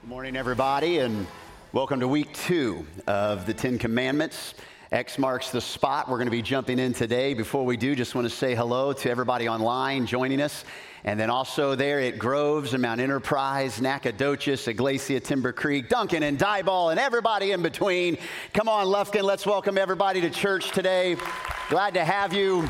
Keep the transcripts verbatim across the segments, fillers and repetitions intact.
Morning, everybody, and welcome to week two of the Ten Commandments. X marks the spot. We're going to be jumping in today. Before we do, just want to say hello to everybody online joining us, and then also there at Groves and Mount Enterprise, Nacogdoches, Iglesia, Timber Creek, Duncan and Diboll, and everybody in between. Come on, Lufkin, let's welcome everybody to church today. Glad to have you.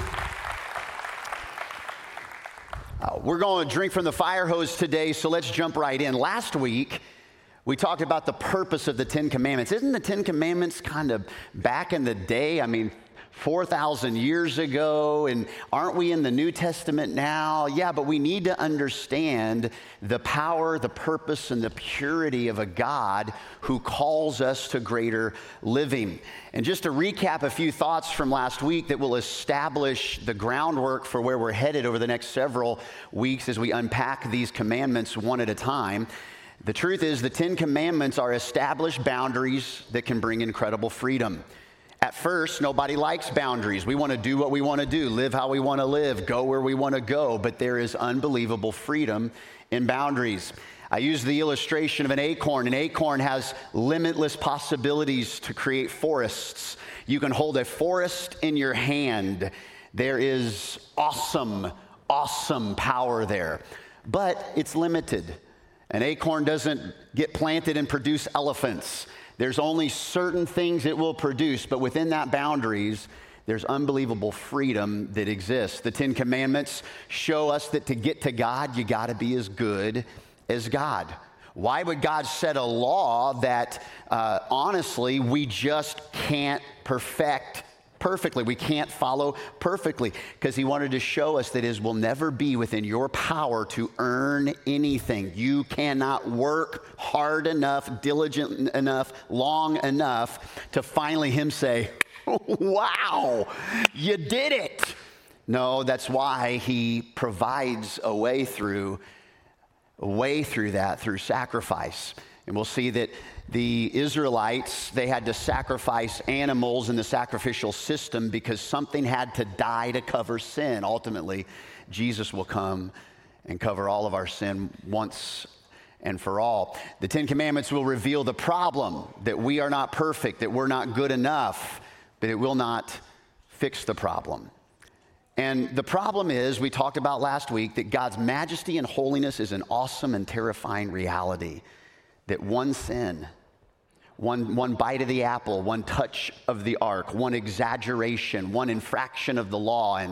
Uh, we're going to drink from the fire hose today, so let's jump right in. Last week, we talked about the purpose of the Ten Commandments. Isn't the Ten Commandments kind of back in the day? I mean, four thousand years ago, and aren't we in the New Testament now? Yeah, but we need to understand the power, the purpose, and the purity of a God who calls us to greater living. And just to recap a few thoughts from last week that will establish the groundwork for where we're headed over the next several weeks as we unpack these commandments one at a time. The truth is, the Ten Commandments are established boundaries that can bring incredible freedom. At first, nobody likes boundaries. We want to do what we want to do, live how we want to live, go where we want to go, but there is unbelievable freedom in boundaries. I use the illustration of an acorn. An acorn has limitless possibilities to create forests. You can hold a forest in your hand. There is awesome, awesome power there, but it's limited. An acorn doesn't get planted and produce elephants. There's only certain things it will produce, but within that boundaries, there's unbelievable freedom that exists. The Ten Commandments show us that to get to God, you got to be as good as God. Why would God set a law that, uh, honestly, we just can't perfect perfectly? We can't follow perfectly, because he wanted to show us that it will never be within your power to earn anything. You cannot work hard enough, diligent enough, long enough to finally him say, wow, you did it. No, that's why he provides a way through, a way through that, through sacrifice. And we'll see that the Israelites, they had to sacrifice animals in the sacrificial system because something had to die to cover sin. Ultimately, Jesus will come and cover all of our sin once and for all. The Ten Commandments will reveal the problem, that we are not perfect, that we're not good enough, but it will not fix the problem. And the problem is, we talked about last week, that God's majesty and holiness is an awesome and terrifying reality. That one sin, one, one bite of the apple, one touch of the ark, one exaggeration, one infraction of the law, and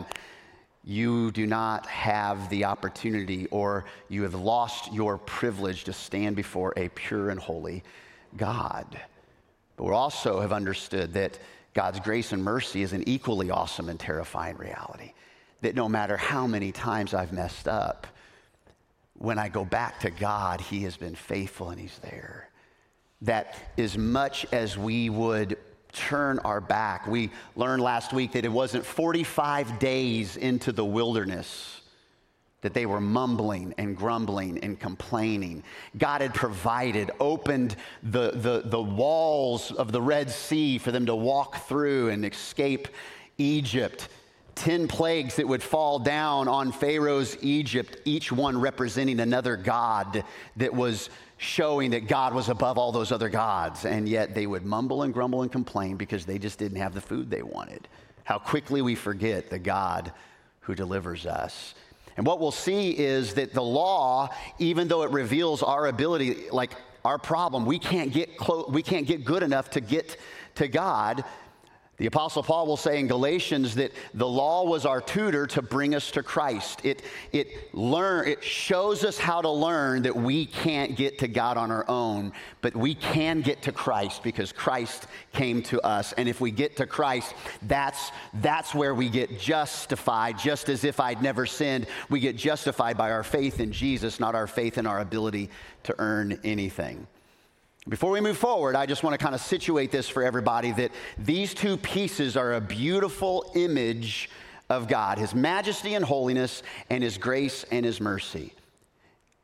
you do not have the opportunity, or you have lost your privilege to stand before a pure and holy God. But we also have understood that God's grace and mercy is an equally awesome and terrifying reality. That no matter how many times I've messed up, when I go back to God, he has been faithful and he's there. That as much as we would turn our back, we learned last week that it wasn't forty-five days into the wilderness that they were mumbling and grumbling and complaining. God had provided, opened the, the, the walls of the Red Sea for them to walk through and escape Egypt. Ten plagues that would fall down on Pharaoh's Egypt, each one representing another god that was showing that God was above all those other gods. And yet they would mumble and grumble and complain because they just didn't have the food they wanted. How quickly we forget the God who delivers us. And what we'll see is that the law, even though it reveals our ability, like our problem, we can't get close, we can't get good enough to get to God. The Apostle Paul will say in Galatians that the law was our tutor to bring us to Christ. It, it, learn, it shows us how to learn that we can't get to God on our own, but we can get to Christ because Christ came to us. And if we get to Christ, that's, that's where we get justified. Just as if I'd never sinned, we get justified by our faith in Jesus, not our faith in our ability to earn anything. Before we move forward, I just want to kind of situate this for everybody, that these two pieces are a beautiful image of God, his majesty and holiness, and his grace and his mercy.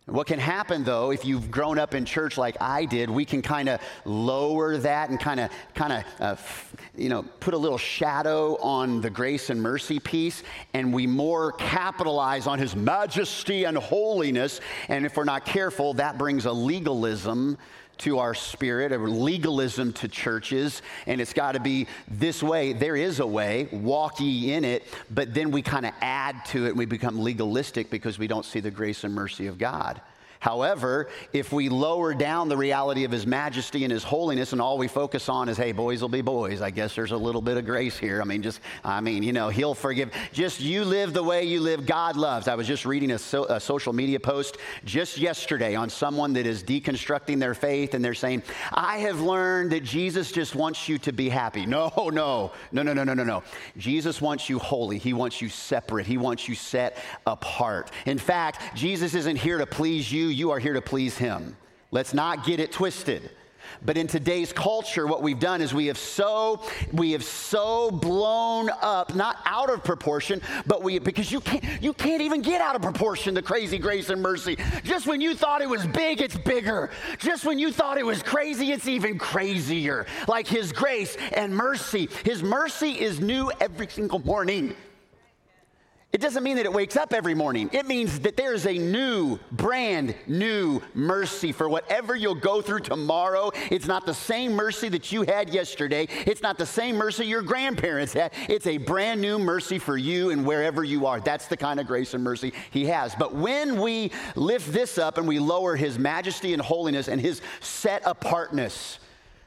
What can happen, though, if you've grown up in church like I did, we can kind of lower that and kind of, kind of, uh, you know, put a little shadow on the grace and mercy piece, and we more capitalize on his majesty and holiness. And if we're not careful, that brings a legalism to our spirit, a legalism to churches, and it's got to be this way. There is a way, walk ye in it, but then we kind of add to it and we become legalistic because we don't see the grace and mercy of God. However, if we lower down the reality of his majesty and his holiness and all we focus on is, hey, boys will be boys, I guess there's a little bit of grace here. I mean, just, I mean, you know, he'll forgive. Just you live the way you live, God loves. I was just reading a, so, a social media post just yesterday on someone that is deconstructing their faith, and they're saying, I have learned that Jesus just wants you to be happy. No, no, no, no, no, no, no, no. Jesus wants you holy. He wants you separate. He wants you set apart. In fact, Jesus isn't here to please you. You are here to please him. Let's not get it twisted. But in today's culture, what we've done is we have so we have so blown up, not out of proportion, but we because you can't you can't even get out of proportion the crazy grace and mercy. Just when you thought it was big, it's bigger. Just when you thought it was crazy, it's even crazier. Like his grace and mercy. His mercy is new every single morning. It doesn't mean that it wakes up every morning. It means that there's a new, brand new mercy for whatever you'll go through tomorrow. It's not the same mercy that you had yesterday. It's not the same mercy your grandparents had. It's a brand new mercy for you and wherever you are. That's the kind of grace and mercy he has. But when we lift this up and we lower his majesty and holiness and his set apartness,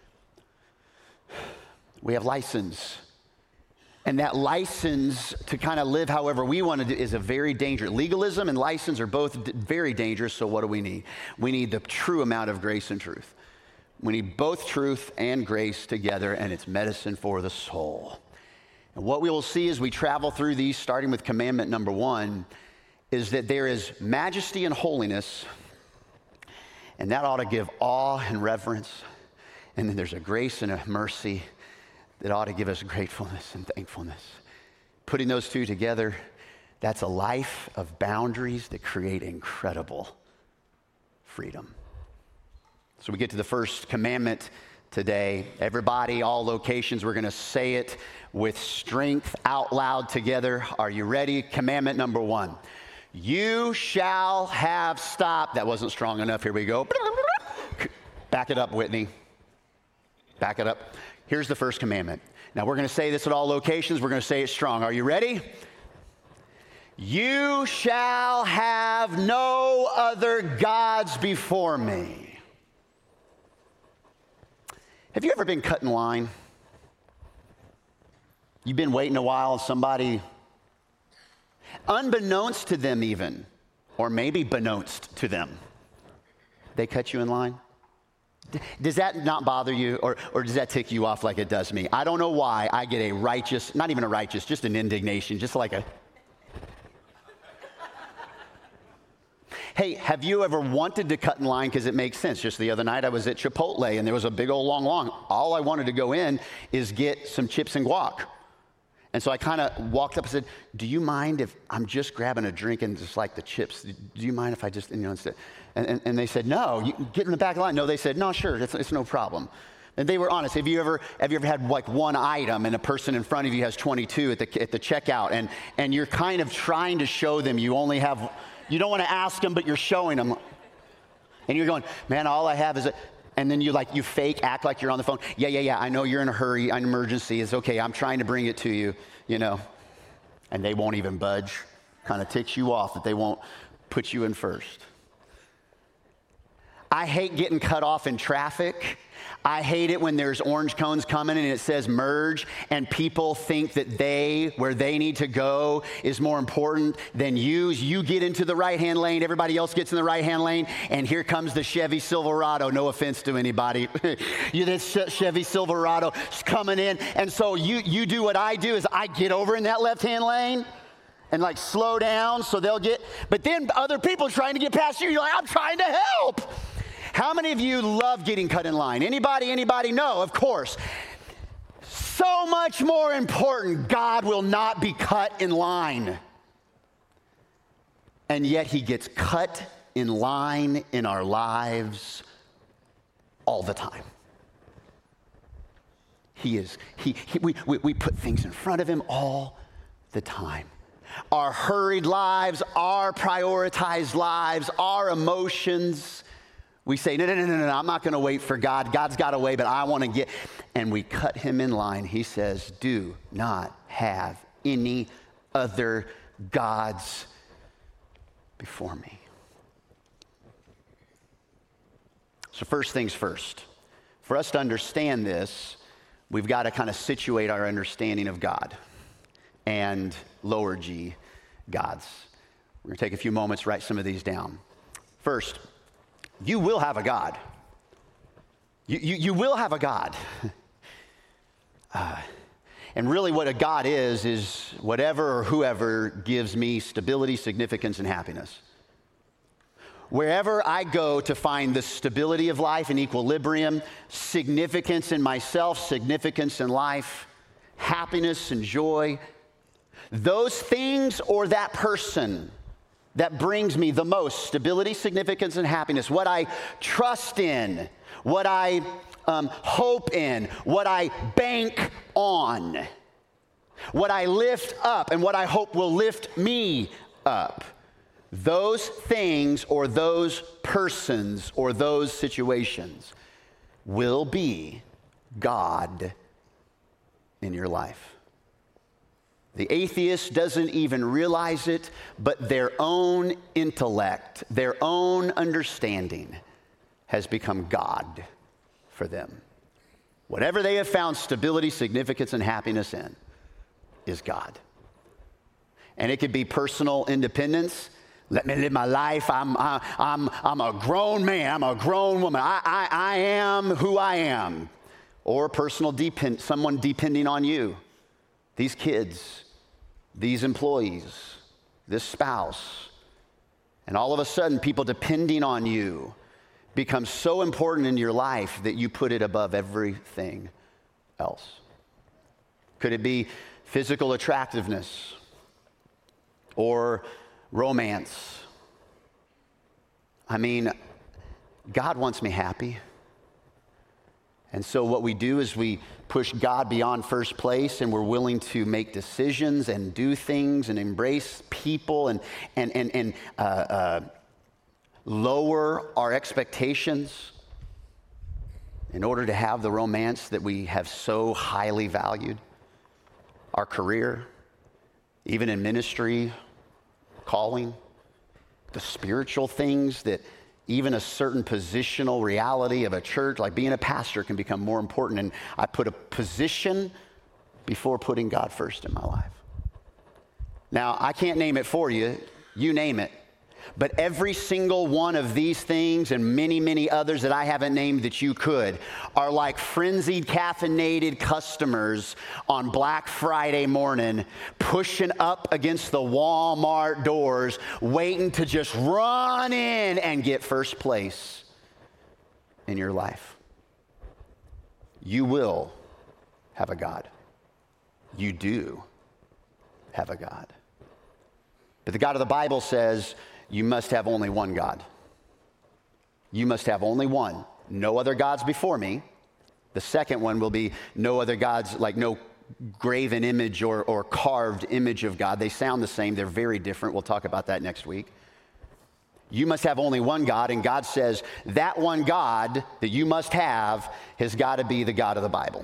we have license. And that license to kind of live however we want to do is a very dangerous. Legalism and license are both d- very dangerous, so what do we need? We need the true amount of grace and truth. We need both truth and grace together, and it's medicine for the soul. And what we will see as we travel through these, starting with commandment number one, is that there is majesty and holiness, and that ought to give awe and reverence. And then there's a grace and a mercy that ought to give us gratefulness and thankfulness. Putting those two together, that's a life of boundaries that create incredible freedom. So we get to the first commandment today. Everybody, all locations, we're going to say it with strength out loud together. Are you ready? Commandment number one. You shall have, stop. That wasn't strong enough. Here we go. Back it up, Whitney. Back it up. Here's the first commandment. Now, we're going to say this at all locations. We're going to say it strong. Are you ready? You shall have no other gods before me. Have you ever been cut in line? You've been waiting a while and somebody, unbeknownst to them even, or maybe beknownst to them, they cut you in line? Does that not bother you, or, or does that tick you off like it does me? I don't know why I get a righteous, not even a righteous, just an indignation, just like a... Hey, have you ever wanted to cut in line because it makes sense? Just the other night I was at Chipotle and there was a big old long, long. All I wanted to go in is get some chips and guac. And so I kind of walked up and said, do you mind if I'm just grabbing a drink and just like the chips? Do you mind if I just, you know, instead? And, and, and they said, no, you get in the back of the line. No, they said, no, sure, it's, it's no problem. And they were honest. Have you ever have you ever had like one item and a person in front of you has twenty-two at the at the checkout, and and you're kind of trying to show them you only have, you don't want to ask them, but you're showing them. And you're going, man, all I have is a, and then you like, you fake, act like you're on the phone. Yeah, yeah, yeah, I know you're in a hurry, an emergency. It's okay, I'm trying to bring it to you, you know. And they won't even budge. Kind of ticks you off that they won't put you in first. I hate getting cut off in traffic. I hate it when there's orange cones coming and it says merge and people think that they, where they need to go is more important than you. You get into the right-hand lane, everybody else gets in the right-hand lane, and here comes the Chevy Silverado. No offense to anybody. you This Chevy Silverado is coming in, and so you, you do what I do is I get over in that left-hand lane and like slow down so they'll get, but then other people are trying to get past you. You're like, I'm trying to help. How many of you love getting cut in line? Anybody, anybody? No, of course. So much more important, God will not be cut in line. And yet he gets cut in line in our lives all the time. He is, he, he we, we, we put things in front of him all the time. Our hurried lives, our prioritized lives, our emotions. We say, no, no, no, no, no, I'm not going to wait for God. God's got a way, but I want to get, and we cut him in line. He says, do not have any other gods before me. So first things first, for us to understand this, we've got to kind of situate our understanding of God and lower G gods. We're going to take a few moments, write some of these down. First, you will have a God. You, you, you will have a God. Uh, and really what a God is, is whatever or whoever gives me stability, significance, and happiness. Wherever I go to find the stability of life and equilibrium, significance in myself, significance in life, happiness and joy, those things or that person that brings me the most stability, significance, and happiness, what I trust in, what I um, hope in, what I bank on, what I lift up, and what I hope will lift me up. Those things or those persons or those situations will be God in your life. The atheist doesn't even realize it, but their own intellect, their own understanding has become God for them. Whatever they have found stability, significance, and happiness in is God. And it could be personal independence. Let me live my life. I'm, I, I'm, I'm a grown man. I'm a grown woman. I, I, I am who I am. Or personal depend, someone depending on you. These kids, these employees, this spouse. And all of a sudden, people depending on you become so important in your life that you put it above everything else. Could it be physical attractiveness or romance? I mean, God wants me happy. And so what we do is we push God beyond first place, and we're willing to make decisions and do things and embrace people and, and, and, and uh, uh, lower our expectations in order to have the romance that we have so highly valued. Our career, even in ministry, calling, the spiritual things that even a certain positional reality of a church, like being a pastor, can become more important. And I put a position before putting God first in my life. Now, I can't name it for you. You name it. But every single one of these things and many, many others that I haven't named that you could are like frenzied, caffeinated customers on Black Friday morning pushing up against the Walmart doors, waiting to just run in and get first place in your life. You will have a God. You do have a God. But the God of the Bible says, you must have only one God. You must have only one. No other gods before me. The second one will be no other gods, like no graven image or, or carved image of God. They sound the same. They're very different. We'll talk about that next week. You must have only one God, and God says that one God that you must have has got to be the God of the Bible.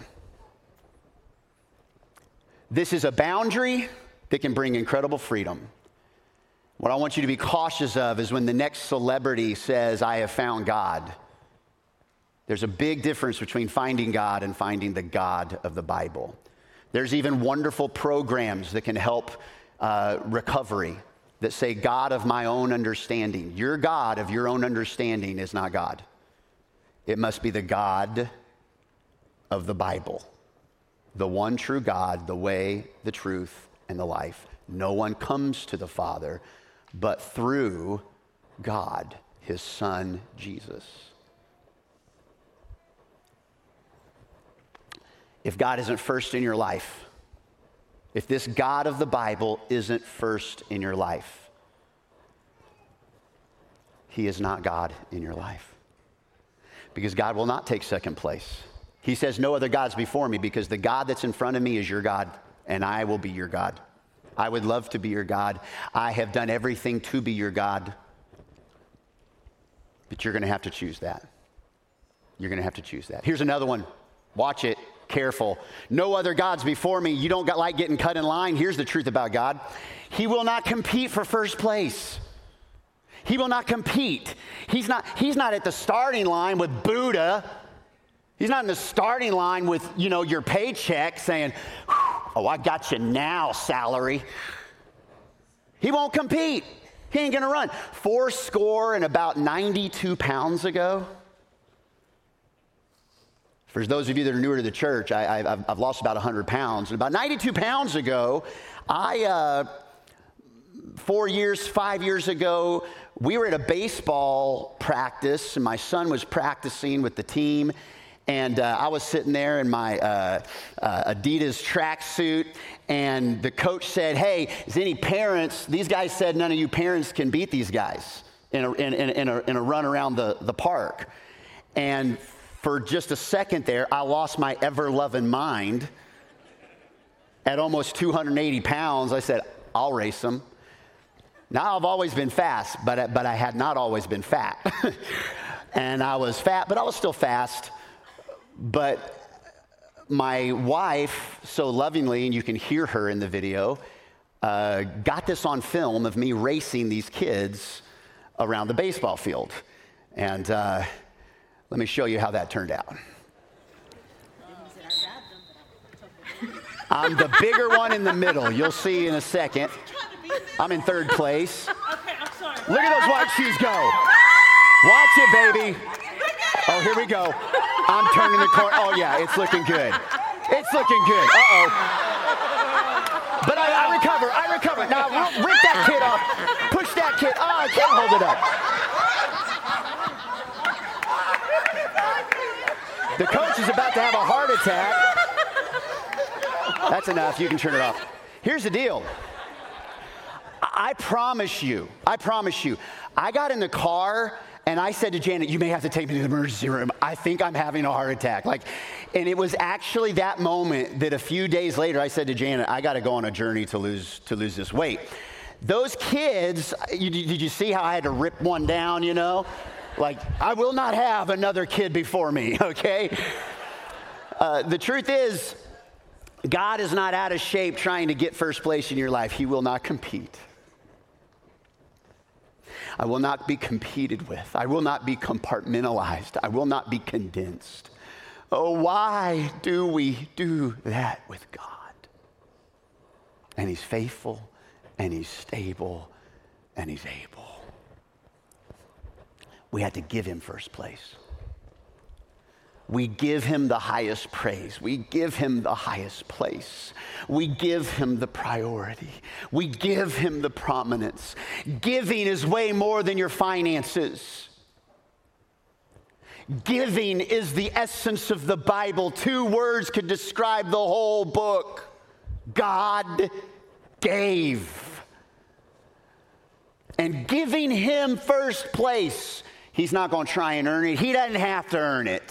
This is a boundary that can bring incredible freedom. What I want you to be cautious of is when the next celebrity says, I have found God. There's a big difference between finding God and finding the God of the Bible. There's even wonderful programs that can help uh, recovery that say, God of my own understanding. Your God of your own understanding is not God. It must be the God of the Bible. The one true God, the way, the truth, and the life. No one comes to the Father but through God, his Son, Jesus. If God isn't first in your life, if this God of the Bible isn't first in your life, he is not God in your life. Because God will not take second place. He says, no other gods before me, because the God that's in front of me is your God, and I will be your God. I would love to be your God. I have done everything to be your God. But you're going to have to choose that. You're going to have to choose that. Here's another one. Watch it. Careful. No other gods before me. You don't like getting cut in line. Here's the truth about God. He will not compete for first place. He will not compete. He's not, he's not at the starting line with Buddha. He's not in the starting line with, you know, your paycheck saying, oh, I got you now, salary. He won't compete. He ain't going to run. Four score and about ninety-two pounds ago. For those of you that are newer to the church, I, I've, I've lost about one hundred pounds. And about ninety-two pounds ago, I, uh, four years, five years ago, we were at a baseball practice, and my son was practicing with the team. And uh, I was sitting there in my uh, uh, Adidas tracksuit, and the coach said, hey, is any parents, these guys said none of you parents can beat these guys in a, in, in, in a, in a run around the, the park. And for just a second there, I lost my ever-loving mind. At almost two hundred eighty pounds, I said, I'll race them. Now, I've always been fast, but, but I had not always been fat. And I was fat, but I was still fast. But my wife, so lovingly, and you can hear her in the video, uh, got this on film of me racing these kids around the baseball field. And uh, let me show you how that turned out. I'm the bigger one in the middle. You'll see in a second. I'm in third place. Okay, I'm sorry. Look at those white shoes go. Watch it, baby. Oh, here we go. I'm turning the corner. Oh, yeah, it's looking good. It's looking good. Uh-oh. But I, I recover. I recover. Now, rip that kid off. Push that kid. Oh, I can't hold it up. The coach is about to have a heart attack. That's enough. You can turn it off. Here's the deal. I promise you, I promise you, I got in the car and I said to Janet, you may have to take me to the emergency room. I think I'm having a heart attack. Like, and it was actually that moment that a few days later I said to Janet, I got to go on a journey to lose to lose this weight. Those kids, you, did you see how I had to rip one down, you know? Like, I will not have another kid before me, okay? Uh, the truth is, God is not out of shape trying to get first place in your life. He will not compete. I will not be competed with. I will not be compartmentalized. I will not be condensed. Oh, why do we do that with God? And he's faithful, and he's stable, and he's able. We had to give him first place. We give him the highest praise. We give him the highest place. We give him the priority. We give him the prominence. Giving is way more than your finances. Giving is the essence of the Bible. Two words could describe the whole book. God gave. And giving him first place, he's not going to try and earn it. He doesn't have to earn it.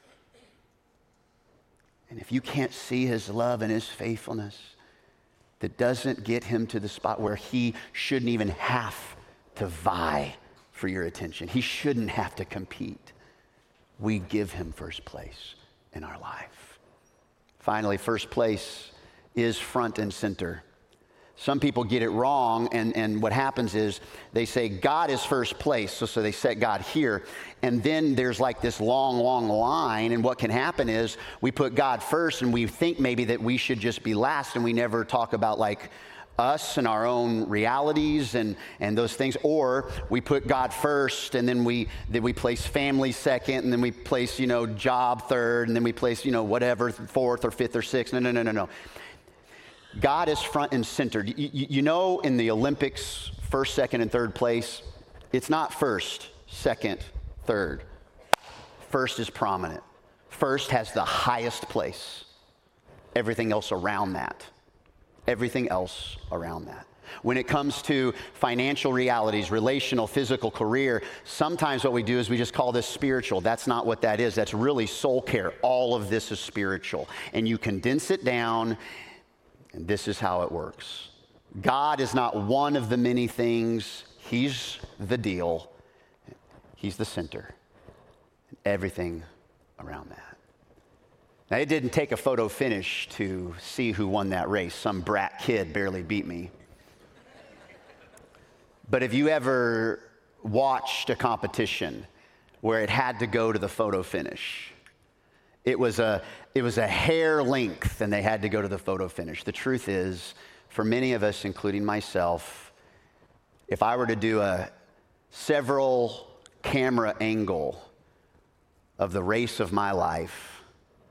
And if you can't see his love and his faithfulness, that doesn't get him to the spot where he shouldn't even have to vie for your attention. He shouldn't have to compete. We give him first place in our life. Finally, first place is front and center. Some people get it wrong, and, and what happens is they say God is first place, so, so they set God here, and then there's like this long, long line, and what can happen is we put God first, and we think maybe that we should just be last, and we never talk about like us and our own realities and, and those things, or we put God first, and then we then we place family second, and then we place, you know, job third, and then we place, you know, whatever, fourth or fifth or sixth. No, no, no, no, no. God is front and center. You, you know, in the Olympics, first, second, and third place, it's not first, second, third. First is prominent. First has the highest place. Everything else around that. Everything else around that. When it comes to financial realities, relational, physical, career, sometimes what we do is we just call this spiritual. That's not what that is. That's really soul care. All of this is spiritual. And you condense it down, and this is how it works. God is not one of the many things. He's the deal. He's the center. Everything around that. Now, it didn't take a photo finish to see who won that race. Some brat kid barely beat me. But have you ever watched a competition where it had to go to the photo finish? It was a, it was a hair length, and they had to go to the photo finish. The truth is, for many of us, including myself, if I were to do a several camera angle of the race of my life,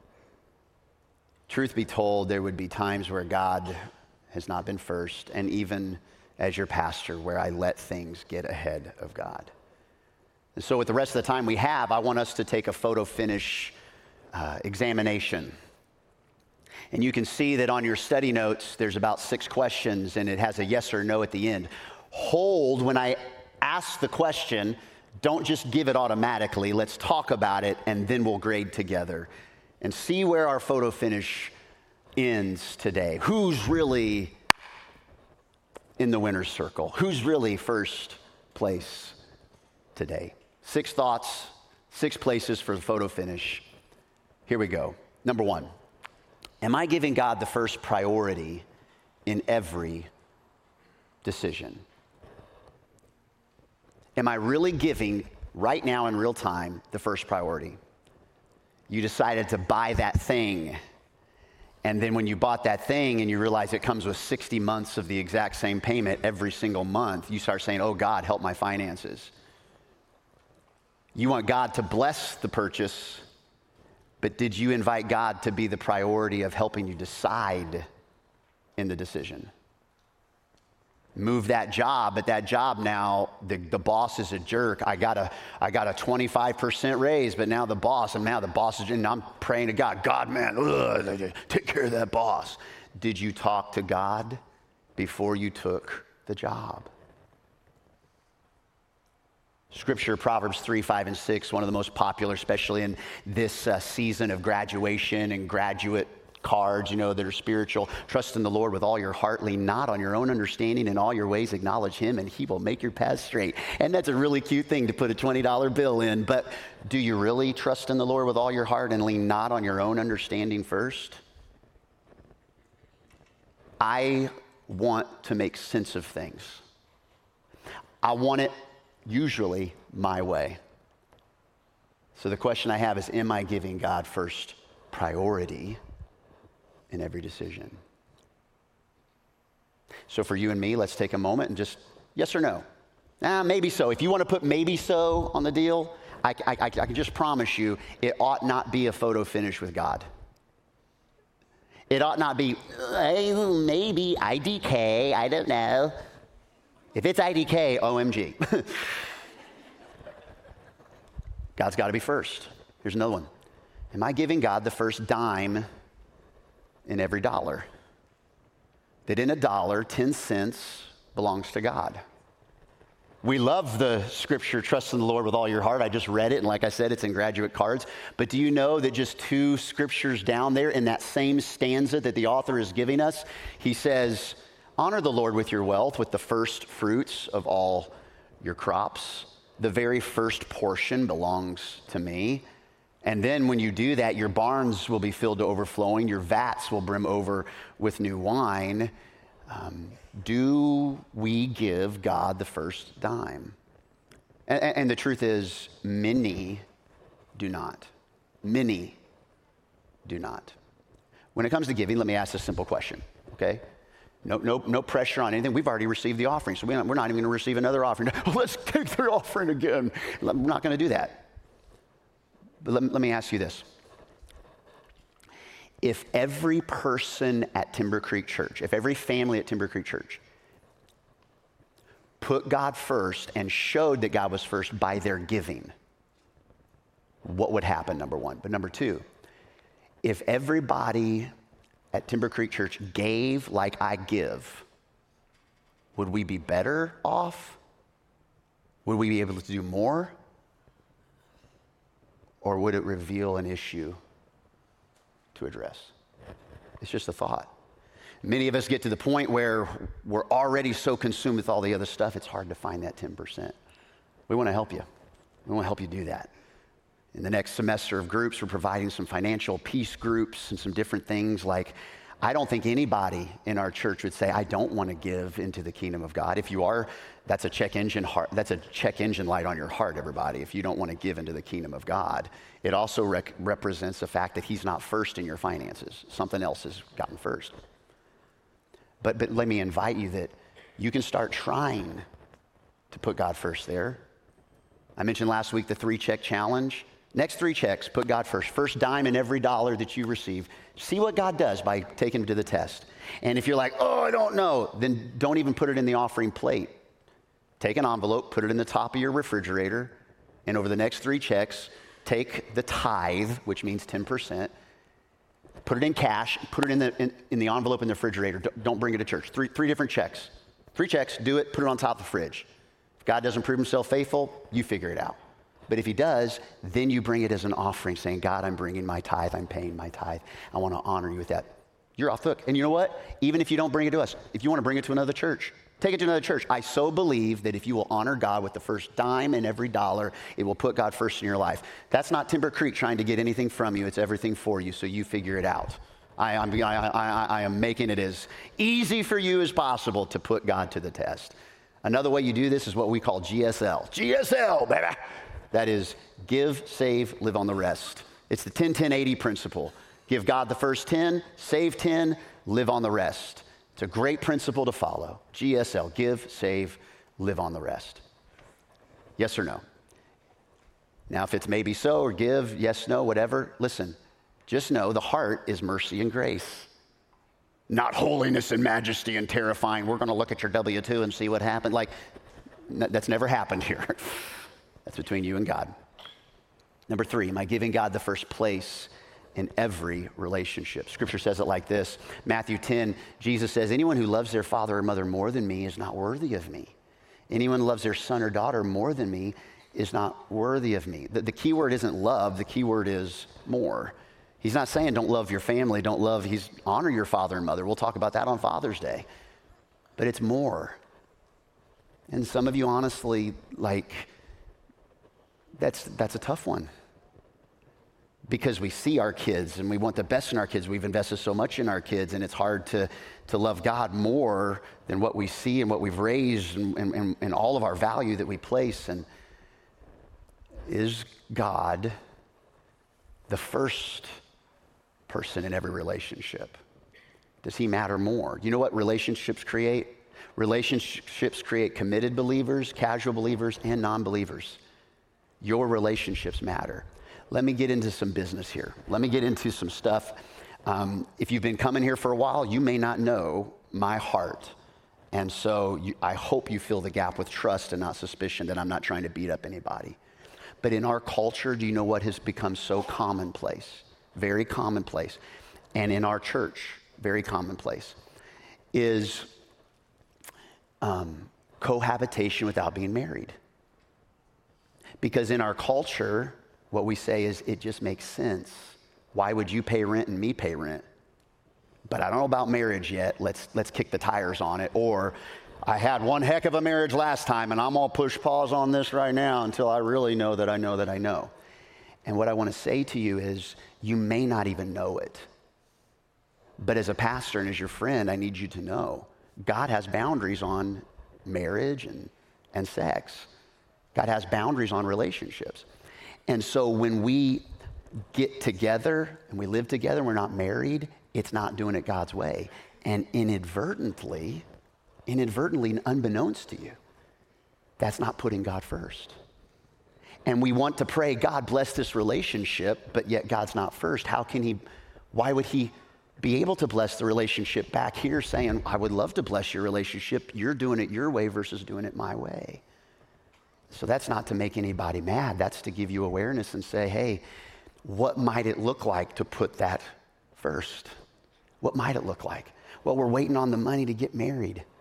truth be told, there would be times where God has not been first, and even as your pastor, where I let things get ahead of God. And so with the rest of the time we have, I want us to take a photo finish uh, examination. And you can see that on your study notes, there's about six questions, and it has a yes or no at the end. Hold when I ask the question. Don't just give it automatically. Let's talk about it, and then we'll grade together and see where our photo finish ends today. Who's really in the winner's circle? Who's really first place today? Six thoughts, six places for the photo finish. Here we go. Number one, am I giving God the first priority in every decision? Am I really giving right now in real time the first priority? You decided to buy that thing, and then when you bought that thing and you realize it comes with sixty months of the exact same payment every single month, you start saying, oh God, help my finances. You want God to bless the purchase, but did you invite God to be the priority of helping you decide in the decision? Move that job, but that job now, the, the boss is a jerk. I got a, I got a twenty-five percent raise, but now the boss, and now the boss is, and I'm praying to God, God, man, ugh, take care of that boss. Did you talk to God before you took the job? Scripture, Proverbs three, five, and six, one of the most popular, especially in this uh, season of graduation and graduate cards, you know, that are spiritual. Trust in the Lord with all your heart. Lean not on your own understanding. In all your ways acknowledge him, and he will make your paths straight. And that's a really cute thing to put a twenty dollar bill in. But do you really trust in the Lord with all your heart and lean not on your own understanding first? I want to make sense of things. I want it usually my way. So the question I have is, am I giving God first priority in every decision? So for you and me, let's take a moment and just yes or no. Ah, maybe so. If you want to put maybe so on the deal, I, I, I can just promise you it ought not be a photo finish with God. It ought not be, uh, maybe I D K, I don't know. If it's I D K, O M G. God's got to be first. Here's another one. Am I giving God the first dime in every dollar? That in a dollar, ten cents belongs to God. We love the scripture, trust in the Lord with all your heart. I just read it, and like I said, it's in graduate cards. But do you know that just two scriptures down there in that same stanza that the author is giving us, he says, honor the Lord with your wealth, with the first fruits of all your crops. The very first portion belongs to me. And then when you do that, your barns will be filled to overflowing. Your vats will brim over with new wine. Um, do we give God the first dime? And, and the truth is, many do not. Many do not. When it comes to giving, let me ask a simple question, okay? No, no, no pressure on anything. We've already received the offering, so we're not, we're not even going to receive another offering. Oh, let's take their offering again. I'm not going to do that. But let, let me ask you this. If every person at Timber Creek Church, if every family at Timber Creek Church put God first and showed that God was first by their giving, what would happen, number one? But number two, if everybody at Timber Creek Church gave like I give, would we be better off? Would we be able to do more? Or would it reveal an issue to address? It's just a thought. Many of us get to the point where we're already so consumed with all the other stuff, it's hard to find that ten percent. We want to help you. We want to help you do that. In the next semester of groups, we're providing some financial peace groups and some different things. Like, I don't think anybody in our church would say, I don't want to give into the kingdom of God. If you are, that's a check engine heart, that's a check engine light on your heart, everybody, if you don't want to give into the kingdom of God. It also rec- represents the fact that he's not first in your finances. Something else has gotten first. But, but let me invite you that you can start trying to put God first there. I mentioned last week the three-check challenge. Next three checks, put God first. First dime in every dollar that you receive. See what God does by taking it to the test. And if you're like, oh, I don't know, then don't even put it in the offering plate. Take an envelope, put it in the top of your refrigerator, and over the next three checks, take the tithe, which means ten percent, put it in cash, put it in the in, in the envelope in the refrigerator. Don't, don't bring it to church. Three, three different checks. Three checks, do it, put it on top of the fridge. If God doesn't prove himself faithful, you figure it out. But if he does, then you bring it as an offering, saying, God, I'm bringing my tithe. I'm paying my tithe. I want to honor you with that. You're off the hook. And you know what? Even if you don't bring it to us, if you want to bring it to another church, take it to another church. I so believe that if you will honor God with the first dime and every dollar, it will put God first in your life. That's not Timber Creek trying to get anything from you. It's everything for you, so you figure it out. I, I'm, I, I, I am making it as easy for you as possible to put God to the test. Another way you do this is what we call G S L. G S L, baby. That is give, save, live on the rest. It's the ten ten eighty principle. Give God the first ten, save ten, live on the rest. It's a great principle to follow. G S L, give, save, live on the rest. Yes or no? Now, if it's maybe so or give, yes, no, whatever, listen, just know the heart is mercy and grace. Not holiness and majesty and terrifying. We're going to look at your W two and see what happened. Like, n- that's never happened here. That's between you and God. Number three, am I giving God the first place in every relationship? Scripture says it like this. Matthew ten, Jesus says, anyone who loves their father or mother more than me is not worthy of me. Anyone who loves their son or daughter more than me is not worthy of me. The, the key word isn't love. The key word is more. He's not saying don't love your family, don't love, he's honor your father and mother. We'll talk about that on Father's Day. But it's more. And some of you honestly, like, That's that's a tough one because we see our kids and we want the best in our kids. We've invested so much in our kids, and it's hard to, to love God more than what we see and what we've raised and, and, and all of our value that we place. And is God the first person in every relationship? Does he matter more? You know what relationships create? Relationships create committed believers, casual believers, and non-believers. Your relationships matter. Let me get into some business here. Let me get into some stuff. Um, if you've been coming here for a while, you may not know my heart. And so you, I hope you fill the gap with trust and not suspicion that I'm not trying to beat up anybody. But in our culture, do you know what has become so commonplace? Very commonplace. And in our church, very commonplace, is um, cohabitation without being married. Because in our culture, what we say is it just makes sense. Why would you pay rent and me pay rent? But I don't know about marriage yet. Let's let's kick the tires on it. Or I had one heck of a marriage last time and I'm gonna push pause on this right now until I really know that I know that I know. And what I want to say to you is you may not even know it. But as a pastor and as your friend, I need you to know God has boundaries on marriage and, and sex. God has boundaries on relationships. And so when we get together and we live together and we're not married, it's not doing it God's way. And inadvertently, inadvertently, unbeknownst to you, that's not putting God first. And we want to pray, God bless this relationship, but yet God's not first. How can he, why would he be able to bless the relationship back here saying, I would love to bless your relationship. You're doing it your way versus doing it my way. So that's not to make anybody mad. That's to give you awareness and say, hey, what might it look like to put that first? What might it look like? Well, we're waiting on the money to get married.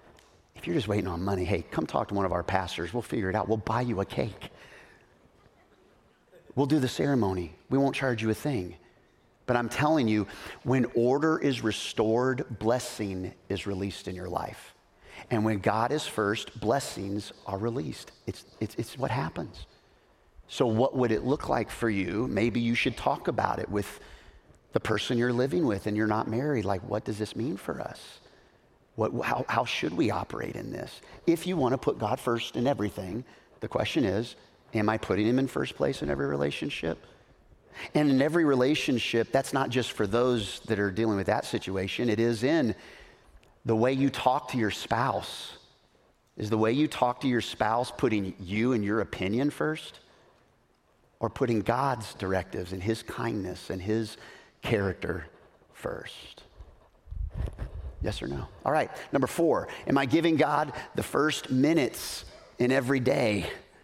If you're just waiting on money, hey, come talk to one of our pastors. We'll figure it out. We'll buy you a cake. We'll do the ceremony. We won't charge you a thing. But I'm telling you, when order is restored, blessing is released in your life. And when God is first, blessings are released. It's, it's, it's what happens. So what would it look like for you? Maybe you should talk about it with the person you're living with and you're not married. Like, what does this mean for us? What, how, how should we operate in this? If you want to put God first in everything, the question is, am I putting him in first place in every relationship? And in every relationship, that's not just for those that are dealing with that situation. It is in the way you talk to your spouse. Is the way you talk to your spouse putting you and your opinion first? Or putting God's directives and his kindness and his character first? Yes or no? All right, number four, am I giving God the first minutes in every day?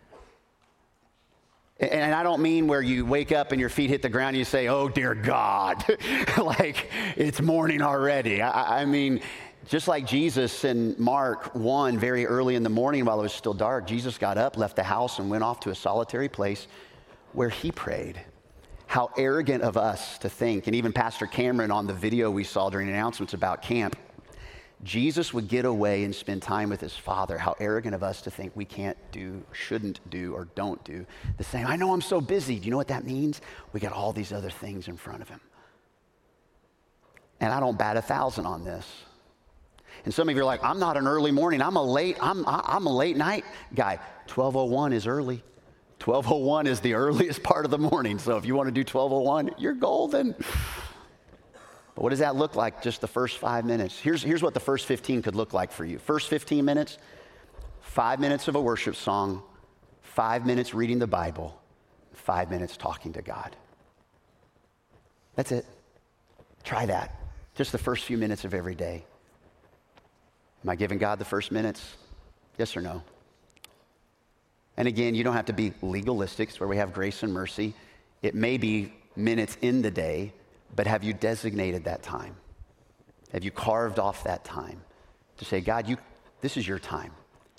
And I don't mean where you wake up and your feet hit the ground and you say, oh, dear God, like it's morning already. I, I mean, just like Jesus in Mark one, very early in the morning while it was still dark, Jesus got up, left the house, and went off to a solitary place where he prayed. How arrogant of us to think, and even Pastor Cameron on the video we saw during announcements about camp, Jesus would get away and spend time with his Father. How arrogant of us to think we can't do, shouldn't do, or don't do the same. I know I'm so busy. Do you know what that means? We got all these other things in front of him. And I don't bat a thousand on this. And some of you are like, I'm not an early morning. I'm a late, I'm, I'm a late night guy. twelve oh one is early. twelve oh one is the earliest part of the morning. So if you want to do twelve oh one, you're golden. But what does that look like, just the first five minutes? Here's, here's what the first fifteen could look like for you. First fifteen minutes, five minutes of a worship song, five minutes reading the Bible, five minutes talking to God. That's it. Try that. Just the first few minutes of every day. Am I giving God the first minutes? Yes or no? And again, you don't have to be legalistic. It's where we have grace and mercy. It may be minutes in the day, but have you designated that time? Have you carved off that time to say, God, you, this is your time?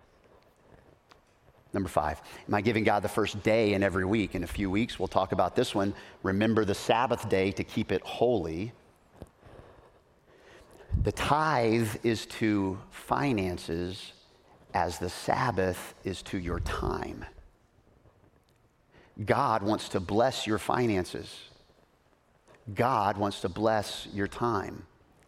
Number five, am I giving God the first day in every week? In a few weeks, we'll talk about this one. Remember the Sabbath day to keep it holy. The tithe is to finances as the Sabbath is to your time. God wants to bless your finances. God wants to bless your time.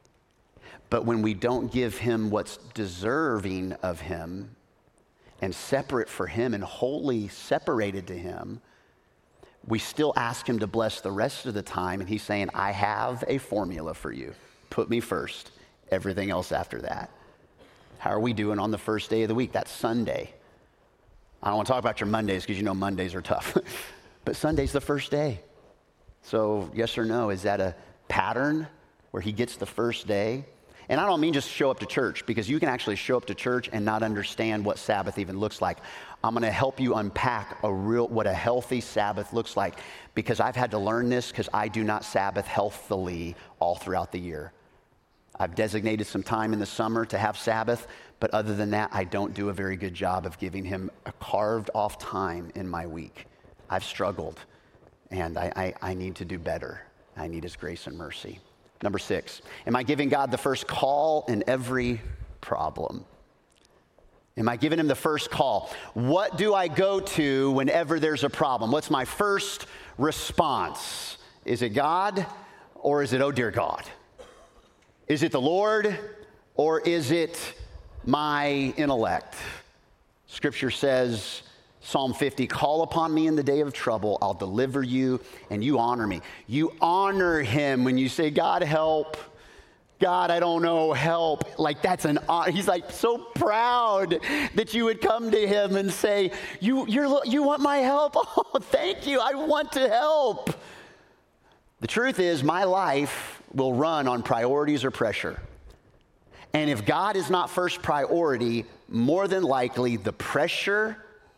But when we don't give him what's deserving of him and separate for him and wholly separated to him, we still ask him to bless the rest of the time. And he's saying, I have a formula for you. Put me first, everything else after that. How are we doing on the first day of the week? That's Sunday. I don't want to talk about your Mondays because you know Mondays are tough. But Sunday's the first day. So yes or no, is that a pattern where he gets the first day? And I don't mean just show up to church, because you can actually show up to church and not understand what Sabbath even looks like. I'm going to help you unpack a real what a healthy Sabbath looks like, because I've had to learn this because I do not Sabbath healthily all throughout the year. I've designated some time in the summer to have Sabbath, but other than that, I don't do a very good job of giving him a carved off time in my week. I've struggled, and I, I, I need to do better. I need his grace and mercy. Number six, am I giving God the first call in every problem? Am I giving him the first call? What do I go to whenever there's a problem? What's my first response? Is it God, or is it, oh dear God? Is it the Lord, or is it my intellect? Scripture says, Psalm fifty, call upon me in the day of trouble, I'll deliver you, and you honor me. You honor him when you say, God, help. God, I don't know, help. Like that's an honor. He's like so proud that you would come to him and say, you, you're, you want my help? Oh, thank you, I want to help. The truth is, my life will run on priorities or pressure. And if God is not first priority, more than likely the pressure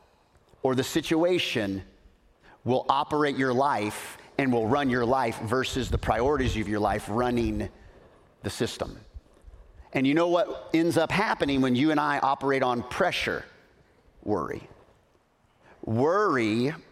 or the situation will operate your life and will run your life versus the priorities of your life running the system. And you know what ends up happening when you and I operate on pressure? Worry. Worry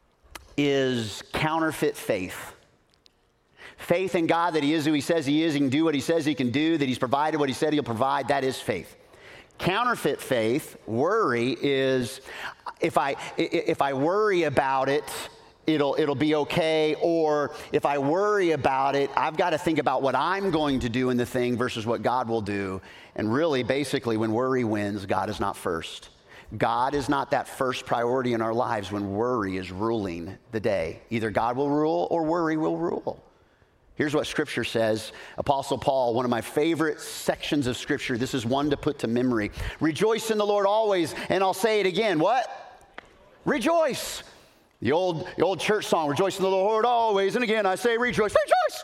is counterfeit faith. Faith in God that he is who he says he is, he can do what he says he can do, that he's provided what he said he'll provide, that is faith. Counterfeit faith, worry, is if I if I worry about it, it'll it'll be okay, or if I worry about it, I've got to think about what I'm going to do in the thing versus what God will do. And really, basically, when worry wins, God is not first. God is not that first priority in our lives when worry is ruling the day. Either God will rule or worry will rule. Here's what Scripture says. Apostle Paul, one of my favorite sections of Scripture. This is one to put to memory. Rejoice in the Lord always, and I'll say it again. What? Rejoice. The old, the old church song, rejoice in the Lord always, and again I say rejoice, rejoice.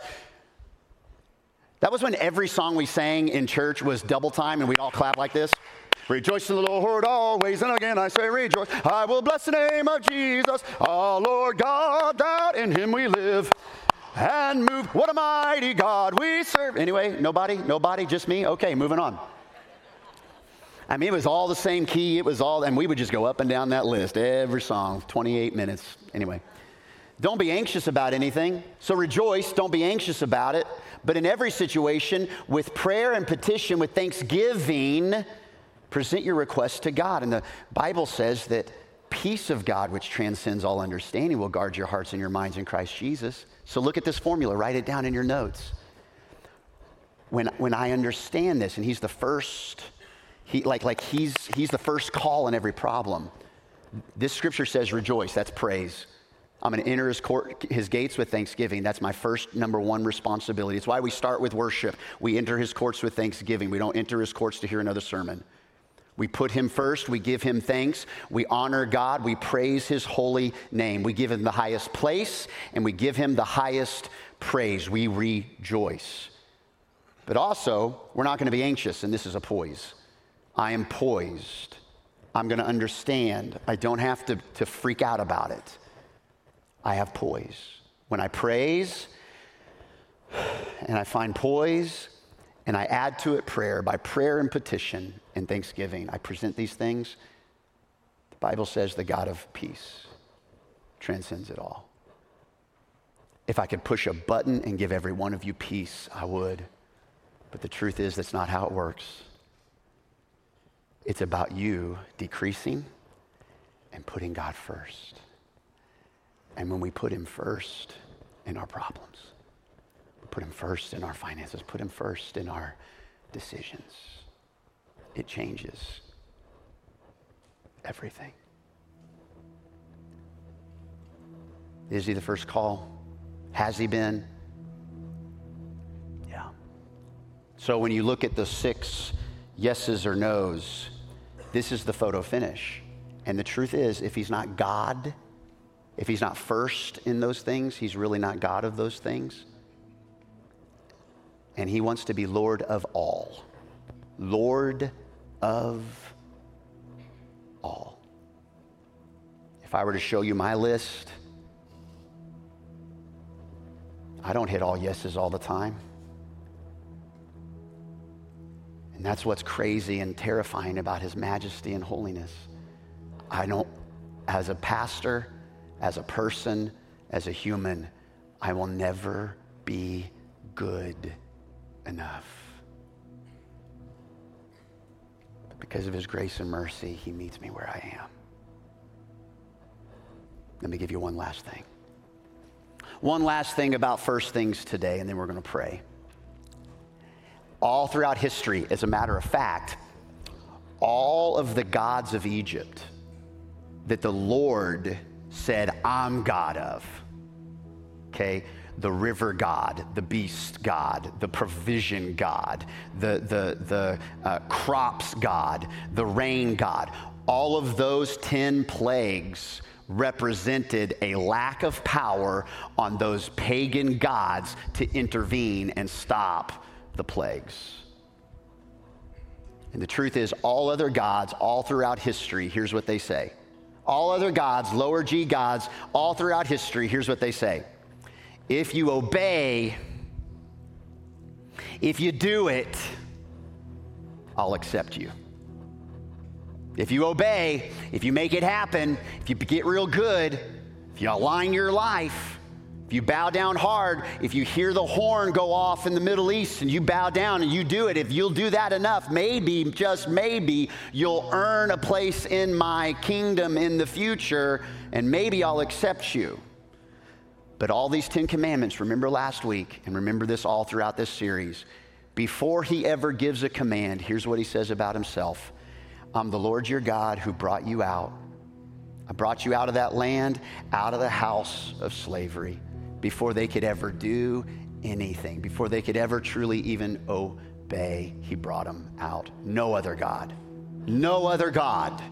That was when every song we sang in church was double time, and we'd all clap like this. Rejoice in the Lord always, and again I say rejoice. I will bless the name of Jesus, our Lord God, that in him we live and move. What a mighty God we serve. Anyway, nobody? Nobody? Just me? Okay, moving on. I mean, it was all the same key. It was all, and we would just go up and down that list, every song, twenty-eight minutes. Anyway, don't be anxious about anything. So rejoice, don't be anxious about it. But in every situation, with prayer and petition, with thanksgiving, present your requests to God. And the Bible says that peace of God, which transcends all understanding, will guard your hearts and your minds in Christ Jesus. So look at this formula, write it down in your notes. When, when I understand this, and he's the first, he, like, like he's, he's the first call in every problem. This scripture says rejoice, that's praise. I'm going to enter his court, his gates with thanksgiving. That's my first number one responsibility. It's why we start with worship. We enter his courts with thanksgiving. We don't enter his courts to hear another sermon. We put him first, we give him thanks, we honor God, we praise his holy name. We give him the highest place, and we give him the highest praise. We rejoice. But also, we're not going to be anxious, and this is a poise. I am poised. I'm going to understand. I don't have to, to freak out about it. I have poise. When I praise, and I find poise, and I add to it prayer, by prayer and petition and thanksgiving, I present these things. The Bible says the God of peace transcends it all. If I could push a button and give every one of you peace, I would. But the truth is, that's not how it works. It's about you decreasing and putting God first. And when we put him first in our problems, put him first in our finances, put him first in our decisions, it changes everything. Is he the first call? Has he been? Yeah. So when you look at the six yeses or nos, this is the photo finish. And the truth is, if he's not God, if he's not first in those things, he's really not God of those things. And he wants to be Lord of all. Lord of all. If I were to show you my list, I don't hit all yeses all the time. And that's what's crazy and terrifying about his majesty and holiness. I don't, as a pastor, as a person, as a human, I will never be good enough. But because of his grace and mercy, he meets me where I am. Let me give you one last thing. One last thing about first things today, and then we're going to pray. All throughout history, as a matter of fact, all of the gods of Egypt that the Lord said, I'm God of, okay? The river god, the beast god, the provision god, the, the, the uh, crops god, the rain god. All of those ten plagues represented a lack of power on those pagan gods to intervene and stop the plagues. And the truth is, all other gods, all throughout history, here's what they say. All other gods, lower G gods, all throughout history, here's what they say. If you obey, if you do it, I'll accept you. If you obey, if you make it happen, if you get real good, if you align your life, if you bow down hard, if you hear the horn go off in the Middle East and you bow down and you do it, if you'll do that enough, maybe, just maybe, you'll earn a place in my kingdom in the future, and maybe I'll accept you. But all these Ten Commandments, remember last week, and remember this all throughout this series, before he ever gives a command, here's what he says about himself. I'm the Lord your God who brought you out. I brought you out of that land, out of the house of slavery, before they could ever do anything, before they could ever truly even obey. He brought them out. No other God, no other God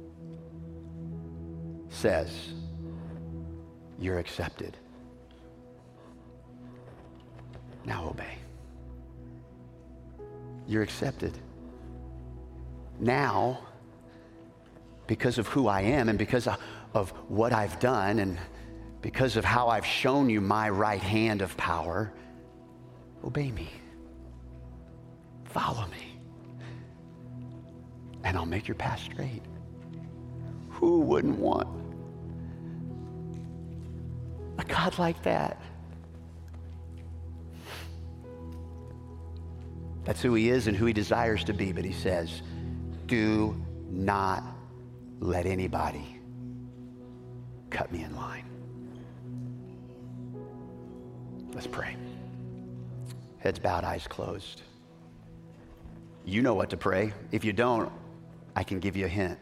says you're accepted. Now obey. You're accepted. Now, because of who I am and because of, of what I've done and because of how I've shown you my right hand of power, obey me. Follow me. And I'll make your path straight. Who wouldn't want a God like that? That's who he is and who he desires to be, but he says, do not let anybody cut me in line. Let's pray. Heads bowed, eyes closed. You know what to pray. If you don't, I can give you a hint.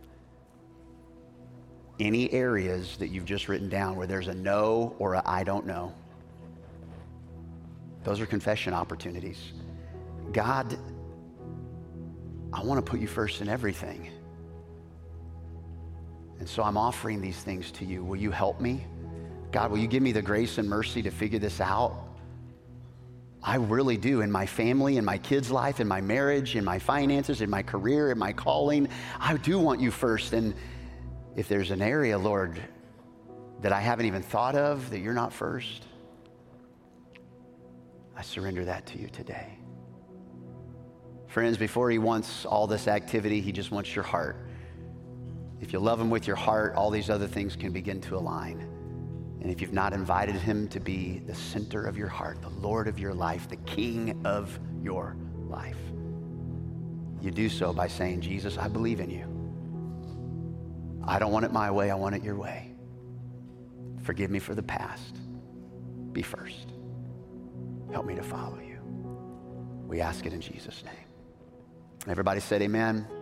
Any areas that you've just written down where there's a no or a I don't know, those are confession opportunities. God, I want to put you first in everything. And so I'm offering these things to you. Will you help me? God, will you give me the grace and mercy to figure this out? I really do. In my family, in my kids' life, in my marriage, in my finances, in my career, in my calling, I do want you first. And if there's an area, Lord, that I haven't even thought of, that you're not first, I surrender that to you today. Friends, before he wants all this activity, he just wants your heart. If you love him with your heart, all these other things can begin to align. And if you've not invited him to be the center of your heart, the Lord of your life, the King of your life, you do so by saying, Jesus, I believe in you. I don't want it my way, I want it your way. Forgive me for the past. Be first. Help me to follow you. We ask it in Jesus' name. Everybody said amen.